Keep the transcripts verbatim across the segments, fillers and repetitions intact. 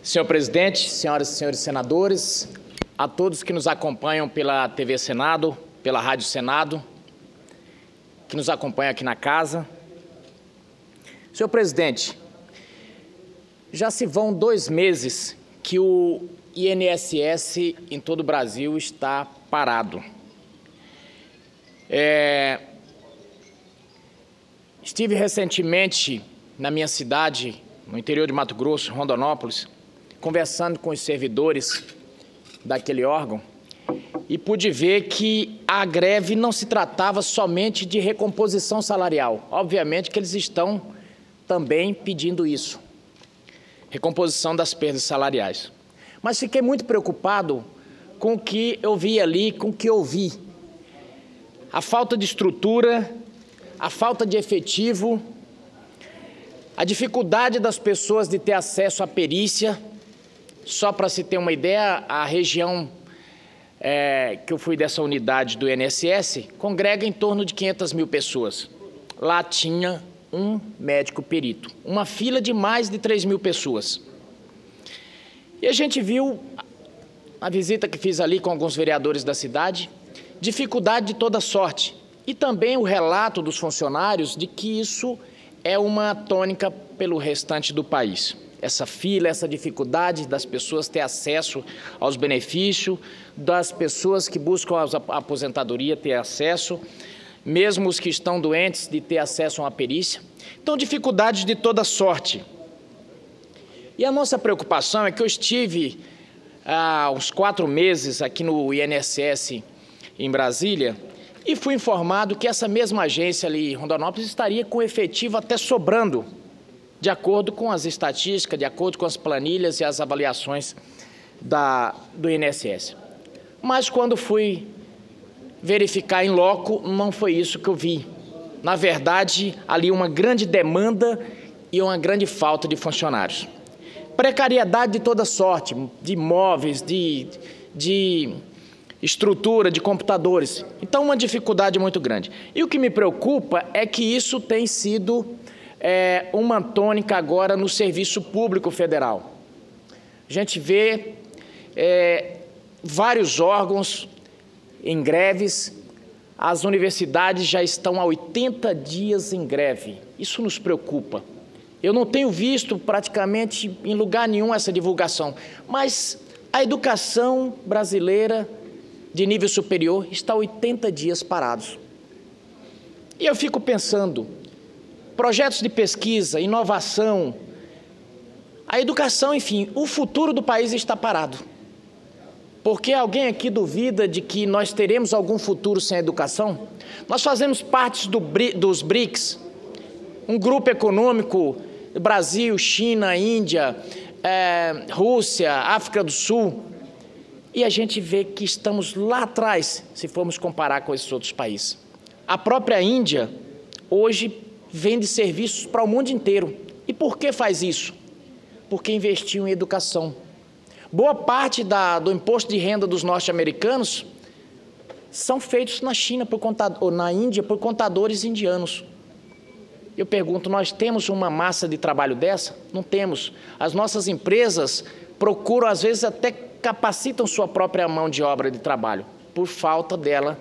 Senhor presidente, senhoras e senhores senadores, a todos que nos acompanham pela T V Senado, pela Rádio Senado, que nos acompanham aqui na casa. Senhor presidente, já se vão dois meses que o I N S S em todo o Brasil está parado. É... Estive recentemente na minha cidade, no interior de Mato Grosso, Rondonópolis, conversando com os servidores daquele órgão e pude ver que a greve não se tratava somente de recomposição salarial. Obviamente que eles estão também pedindo isso, recomposição das perdas salariais. Mas fiquei muito preocupado com o que eu vi ali, com o que eu vi. A falta de estrutura, a falta de efetivo, a dificuldade das pessoas de ter acesso à perícia. Só para se ter uma ideia, a região é, que eu fui dessa unidade do I N S S congrega em torno de quinhentas mil pessoas. Lá tinha um médico perito, uma fila de mais de três mil pessoas. E a gente viu, a visita que fiz ali com alguns vereadores da cidade, dificuldade de toda sorte. E também o relato dos funcionários de que isso é uma tônica pelo restante do país. Essa fila, essa dificuldade das pessoas ter acesso aos benefícios, das pessoas que buscam a aposentadoria ter acesso, mesmo os que estão doentes de ter acesso a uma perícia. Então, dificuldades de toda sorte. E a nossa preocupação é que eu estive há uns quatro meses aqui no I N S S em Brasília e fui informado que essa mesma agência ali em Rondonópolis estaria com efetivo até sobrando, de acordo com as estatísticas, de acordo com as planilhas e as avaliações da, do I N S S. Mas quando fui verificar em loco, não foi isso que eu vi. Na verdade, ali uma grande demanda e uma grande falta de funcionários. Precariedade de toda sorte, de imóveis, de, de estrutura, de computadores. Então, uma dificuldade muito grande. E o que me preocupa é que isso tem sido é, uma tônica agora no serviço público federal. A gente vê é, vários órgãos em greves, as universidades já estão há oitenta dias em greve. Isso nos preocupa. Eu não tenho visto praticamente em lugar nenhum essa divulgação, mas a educação brasileira de nível superior está há oitenta dias parados. E eu fico pensando, projetos de pesquisa, inovação, a educação, enfim, o futuro do país está parado. Porque alguém aqui duvida de que nós teremos algum futuro sem a educação? Nós fazemos parte do, dos BRICS, um grupo econômico, Brasil, China, Índia, é, Rússia, África do Sul, e a gente vê que estamos lá atrás, se formos comparar com esses outros países. A própria Índia, hoje, vende serviços para o mundo inteiro. E por que faz isso? Porque investiu em educação. Boa parte da, do imposto de renda dos norte-americanos são feitos na China, por contador, ou na Índia, por contadores indianos. Eu pergunto, nós temos uma massa de trabalho dessa? Não temos. As nossas empresas procuram, às vezes, até capacitam sua própria mão de obra de trabalho, por falta dela.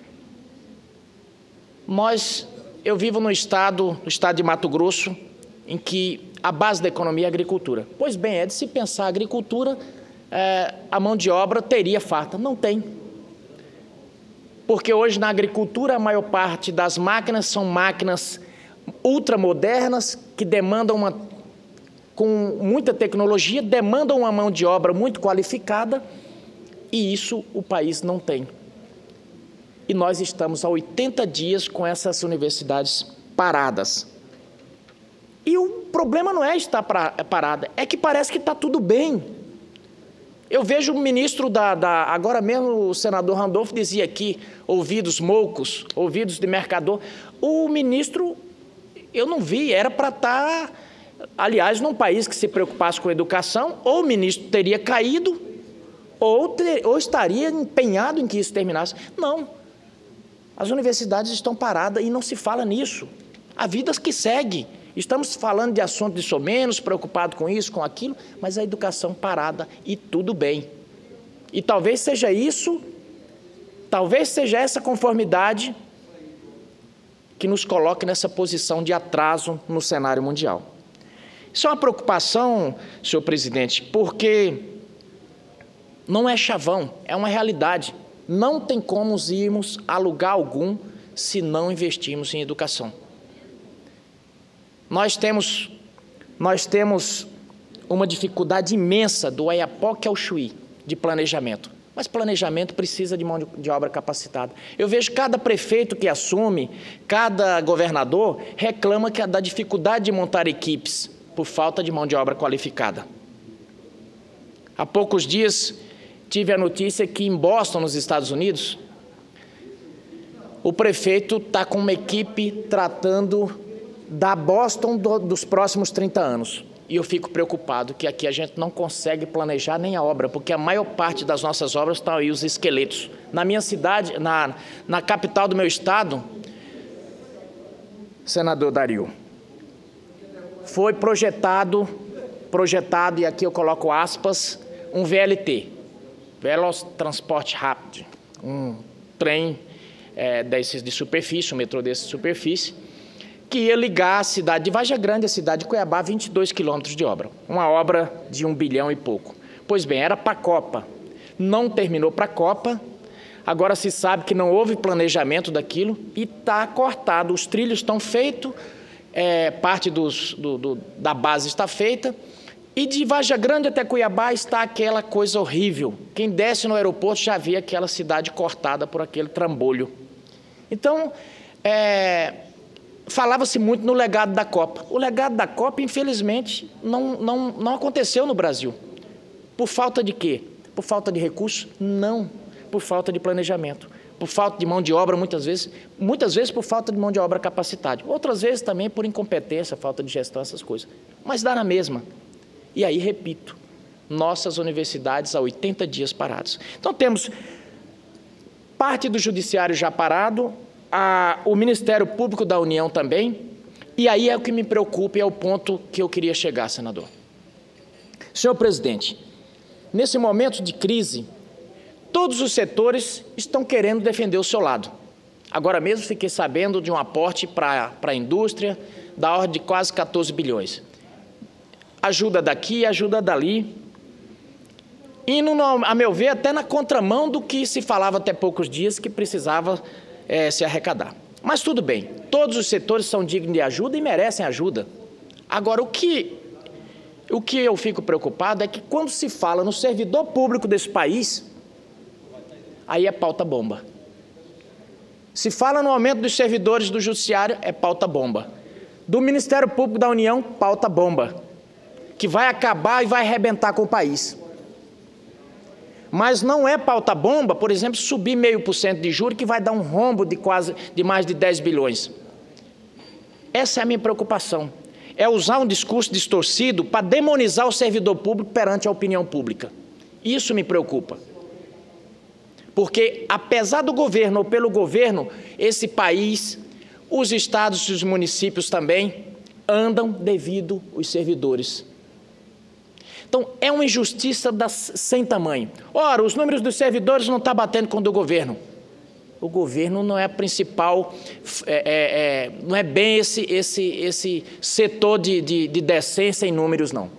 Nós, eu vivo no estado, no estado de Mato Grosso, em que a base da economia é a agricultura. Pois bem, é de se pensar a agricultura, é, a mão de obra teria farta. Não tem. Porque hoje na agricultura a maior parte das máquinas são máquinas ultramodernas que demandam uma, com muita tecnologia, demandam uma mão de obra muito qualificada e isso o país não tem. E nós estamos há oitenta dias com essas universidades paradas. E o problema não é estar parada, é que parece que está tudo bem. Eu vejo o ministro da, da... Agora mesmo o senador Randolfo dizia aqui, ouvidos moucos, ouvidos de mercador. O ministro, eu não vi, era para estar... Aliás, num país que se preocupasse com a educação, ou o ministro teria caído, ou, ter, ou estaria empenhado em que isso terminasse. Não. As universidades estão paradas e não se fala nisso. A vida que segue. Estamos falando de assunto de sou menos, preocupado com isso, com aquilo, mas a educação parada e tudo bem. E talvez seja isso, talvez seja essa conformidade que nos coloque nessa posição de atraso no cenário mundial. Isso é uma preocupação, senhor presidente, porque não é chavão, é uma realidade. Não tem como irmos a lugar algum se não investirmos em educação. Nós temos, nós temos uma dificuldade imensa do Oiapoque ao Chuí de planejamento. Mas planejamento precisa de mão de, de obra capacitada. Eu vejo cada prefeito que assume, cada governador reclama que da dificuldade de montar equipes por falta de mão de obra qualificada. Há poucos dias tive a notícia que em Boston, nos Estados Unidos, o prefeito está com uma equipe tratando da Boston do, dos próximos trinta anos. E eu fico preocupado que aqui a gente não consegue planejar nem a obra, porque a maior parte das nossas obras estão aí os esqueletos. Na minha cidade, na, na capital do meu estado, senador Dario, foi projetado, projetado, e aqui eu coloco aspas, um V L T, Veloz Transporte Rápido, um trem é, desses de superfície, um metrô desse de superfície, que ia ligar a cidade de Vargem Grande, a cidade de Cuiabá, a vinte e dois quilômetros de obra. Uma obra de um bilhão e pouco. Pois bem, era para a Copa. Não terminou para a Copa. Agora se sabe que não houve planejamento daquilo e está cortado. Os trilhos estão feitos, é, parte dos, do, do, da base está feita. E de Vargem Grande até Cuiabá está aquela coisa horrível. Quem desce no aeroporto já vê aquela cidade cortada por aquele trambolho. Então, é... falava-se muito no legado da Copa. O legado da Copa, infelizmente, não, não, não aconteceu no Brasil. Por falta de quê? Por falta de recursos? Não. Por falta de planejamento. Por falta de mão de obra, muitas vezes. Muitas vezes por falta de mão de obra capacitada. Outras vezes também por incompetência, falta de gestão, essas coisas. Mas dá na mesma. E aí, repito, nossas universidades há oitenta dias parados. Então, temos parte do judiciário já parado, A, o Ministério Público da União também, e aí é o que me preocupa e é o ponto que eu queria chegar, senador. Senhor presidente, nesse momento de crise, todos os setores estão querendo defender o seu lado. Agora mesmo fiquei sabendo de um aporte para a indústria da ordem de quase quatorze bilhões. Ajuda daqui, ajuda dali, indo, a meu ver, até na contramão do que se falava até poucos dias que precisava É, se arrecadar. Mas tudo bem, todos os setores são dignos de ajuda e merecem ajuda. Agora, o que, o que eu fico preocupado é que quando se fala no servidor público desse país, aí é pauta-bomba. Se fala no aumento dos servidores do judiciário, é pauta-bomba. Do Ministério Público da União, pauta-bomba, que vai acabar e vai arrebentar com o país. Mas não é pauta-bomba, por exemplo, subir meio por cento de juros, que vai dar um rombo de, quase, de mais de dez bilhões. Essa é a minha preocupação. É usar um discurso distorcido para demonizar o servidor público perante a opinião pública. Isso me preocupa. Porque, apesar do governo ou pelo governo, esse país, os estados e os municípios também, andam devido aos servidores. Então, é uma injustiça das, sem tamanho. Ora, os números dos servidores não estão batendo com o do governo. O governo não é a principal, é, é, é, não é bem esse, esse, esse setor de, de, de decência em números, não.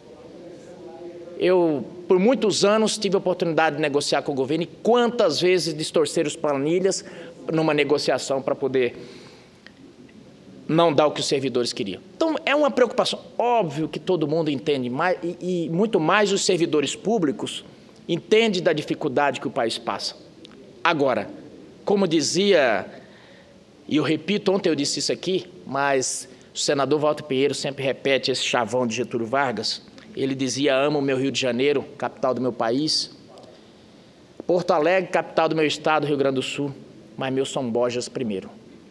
Eu, por muitos anos, tive a oportunidade de negociar com o governo e quantas vezes distorcer os planilhas numa negociação para poder não dar o que os servidores queriam. Então, é uma preocupação. Óbvio que todo mundo entende, mais, e, e muito mais os servidores públicos entendem da dificuldade que o país passa. Agora, como dizia, e eu repito, ontem eu disse isso aqui, mas o senador Walter Pinheiro sempre repete esse chavão de Getúlio Vargas. Ele dizia, amo o meu Rio de Janeiro, capital do meu país. Porto Alegre, capital do meu estado, Rio Grande do Sul, mas meu São Borjas primeiro.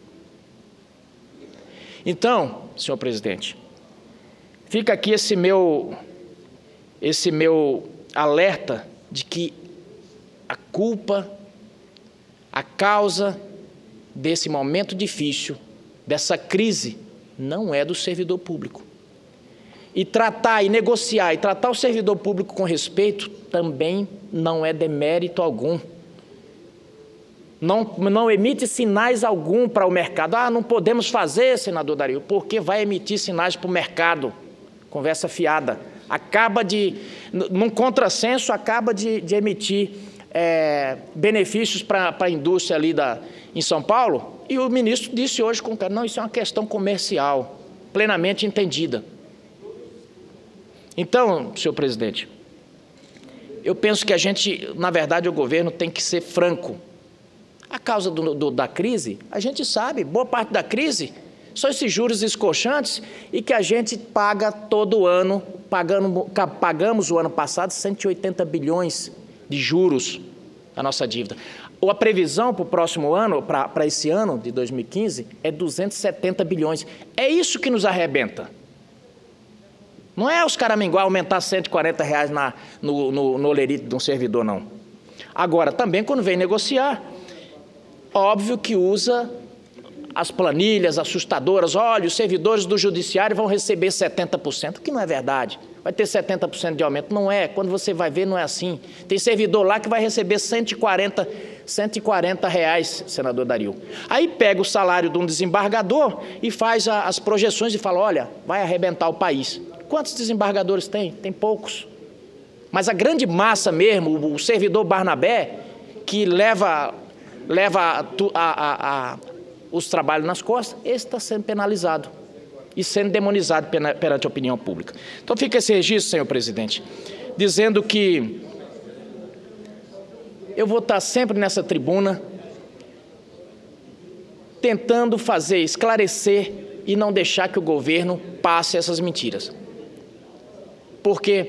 Então, senhor presidente, fica aqui esse meu, esse meu alerta de que a culpa, a causa desse momento difícil, dessa crise não é do servidor público. E tratar e negociar e tratar o servidor público com respeito também não é demérito algum. Não, não emite sinais algum para o mercado. Ah, não podemos fazer, senador Dario, porque vai emitir sinais para o mercado. Conversa fiada. Acaba de, num contrassenso, acaba de, de emitir é, benefícios para a indústria ali da, em São Paulo, e o ministro disse hoje com o cara, não, isso é uma questão comercial, plenamente entendida. Então, senhor presidente, eu penso que a gente, na verdade, o governo tem que ser franco. A causa do, do, da crise, a gente sabe, boa parte da crise são esses juros escorchantes e que a gente paga todo ano, pagando, pagamos o ano passado cento e oitenta bilhões de juros da nossa dívida. Ou a previsão para o próximo ano, para, para esse ano de dois mil e quinze, é duzentos e setenta bilhões. É isso que nos arrebenta. Não é os caraminguá aumentar cento e quarenta reais na, no, no, no olerite de um servidor, não. Agora, também quando vem negociar, óbvio que usa as planilhas assustadoras. Olha, os servidores do judiciário vão receber setenta por cento, que não é verdade. Vai ter setenta por cento de aumento. Não é. Quando você vai ver, não é assim. Tem servidor lá que vai receber cento e quarenta reais, senador Dario. Aí pega o salário de um desembargador e faz a, as projeções e fala, olha, vai arrebentar o país. Quantos desembargadores tem? Tem poucos. Mas a grande massa mesmo, o, o servidor Barnabé, que leva... leva a, a, a, os trabalhos nas costas, esse está sendo penalizado e sendo demonizado perante a opinião pública. Então fica esse registro, senhor presidente, dizendo que eu vou estar sempre nessa tribuna tentando fazer, esclarecer e não deixar que o governo passe essas mentiras. Porque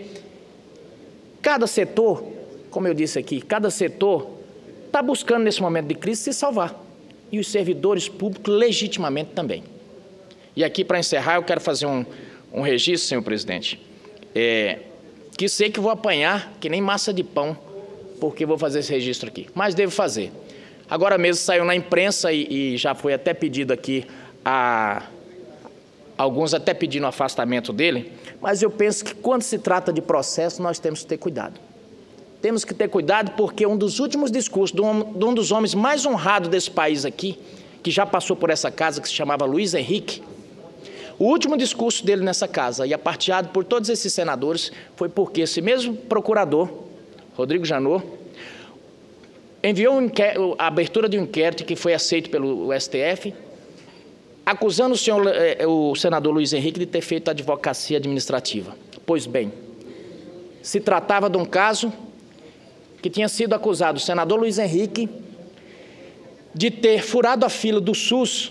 cada setor, como eu disse aqui, cada setor está buscando, nesse momento de crise, se salvar. E os servidores públicos, legitimamente, também. E aqui, para encerrar, eu quero fazer um, um registro, senhor presidente, é, que sei que vou apanhar, que nem massa de pão, porque vou fazer esse registro aqui. Mas devo fazer. Agora mesmo saiu na imprensa e, e já foi até pedido aqui, a, alguns até pedindo o afastamento dele, mas eu penso que, quando se trata de processo, nós temos que ter cuidado. Temos que ter cuidado porque um dos últimos discursos de um, de um dos homens mais honrados desse país aqui, que já passou por essa casa, que se chamava Luiz Henrique, o último discurso dele nessa casa, e apartilhado por todos esses senadores, foi porque esse mesmo procurador, Rodrigo Janot, enviou um a abertura de um inquérito que foi aceito pelo S T F, acusando o, senhor, o senador Luiz Henrique de ter feito advocacia administrativa. Pois bem, se tratava de um caso que tinha sido acusado o senador Luiz Henrique de ter furado a fila do SUS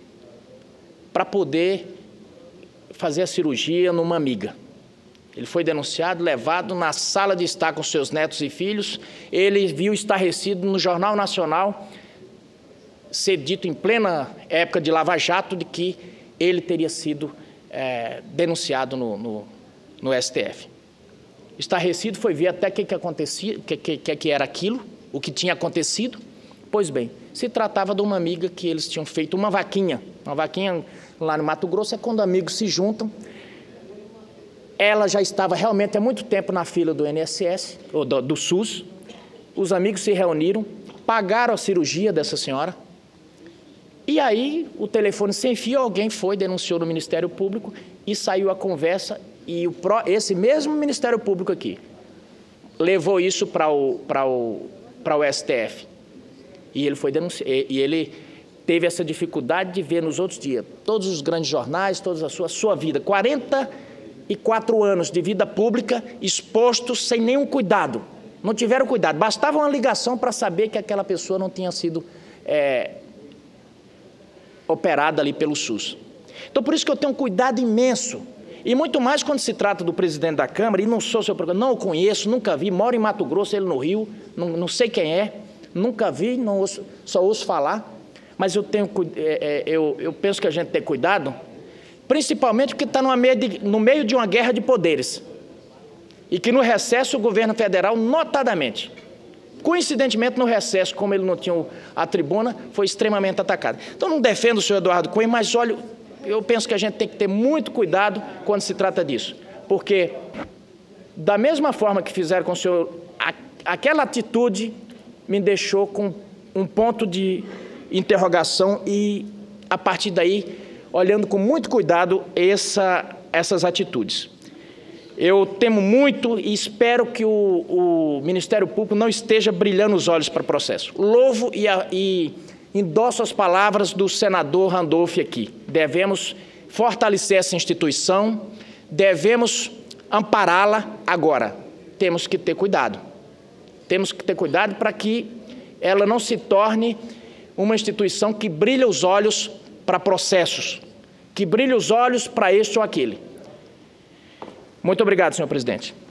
para poder fazer a cirurgia numa amiga. Ele foi denunciado, levado na sala de estar com seus netos e filhos. Ele viu estarrecido no Jornal Nacional ser dito em plena época de Lava Jato de que ele teria sido é, denunciado no, no, no S T F. Estarrecido, foi ver até o que, que acontecia, o que, que, que era aquilo, o que tinha acontecido. Pois bem, se tratava de uma amiga que eles tinham feito uma vaquinha. Uma vaquinha lá no Mato Grosso é quando amigos se juntam. Ela já estava realmente há muito tempo na fila do I N S S, ou do, do SUS. Os amigos se reuniram, pagaram a cirurgia dessa senhora. E aí o telefone sem fio, alguém foi, denunciou no Ministério Público e saiu a conversa. E o, esse mesmo Ministério Público aqui levou isso para o, para o, para o S T F. E ele foi denunciado, e ele teve essa dificuldade de ver nos outros dias todos os grandes jornais, toda a sua, sua vida, quarenta e quatro anos de vida pública expostos sem nenhum cuidado. Não tiveram cuidado, bastava uma ligação para saber que aquela pessoa não tinha sido é, operada ali pelo SUS. Então, por isso que eu tenho um cuidado imenso. E muito mais quando se trata do presidente da Câmara, e não sou seu programa, não o conheço, nunca vi, moro em Mato Grosso, ele no Rio, não, não sei quem é, nunca vi, não ouço, só ouço falar, mas eu, tenho, é, é, eu, eu penso que a gente tem cuidado, principalmente porque está no meio de uma guerra de poderes, e que no recesso o governo federal, notadamente, coincidentemente no recesso, como ele não tinha a tribuna, foi extremamente atacado. Então não defendo o senhor Eduardo Cunha, mas olha eu penso que a gente tem que ter muito cuidado quando se trata disso, porque da mesma forma que fizeram com o senhor, a, aquela atitude me deixou com um ponto de interrogação e, a partir daí, olhando com muito cuidado essa, essas atitudes. Eu temo muito e espero que o, o Ministério Público não esteja brilhando os olhos para o processo. Louvo e, a, e endosso as palavras do senador Randolph aqui. Devemos fortalecer essa instituição, devemos ampará-la. Agora, temos que ter cuidado. Temos que ter cuidado para que ela não se torne uma instituição que brilha os olhos para processos, que brilha os olhos para este ou aquele. Muito obrigado, senhor presidente.